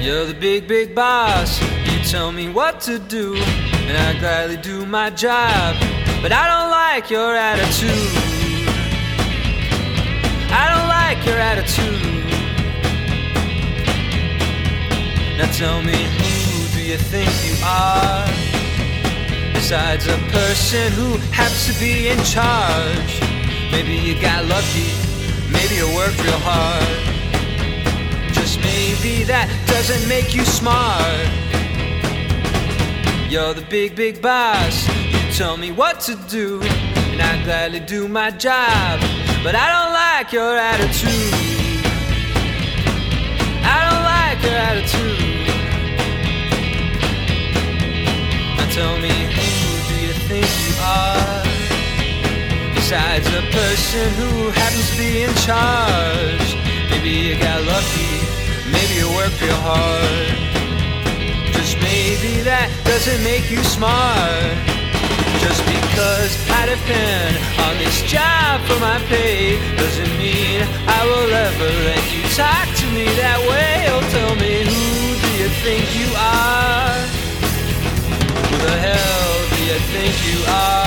You're the big, big boss. You tell me what to do, and I gladly do my job. But I don't like your attitude. I don't like your attitude. Now tell me, who do you think you are? Besides a person who happens to be in charge. Maybe you got lucky, maybe you worked real hard. Just maybe that doesn't make you smart. You're the big, big boss. You tell me what to do, and I gladly do my job. But I don't like your attitude. I don't like your attitude. Now tell me, who do you think you are? Besides a person who happens to be in charge. Maybe you got lucky, maybe you worked real hard. Just maybe that doesn't make you smart. Just because I depend on this job for my pay doesn't mean I will ever let you talk to me that way. Oh, tell me, who do you think you are? Who the hell do you think you are?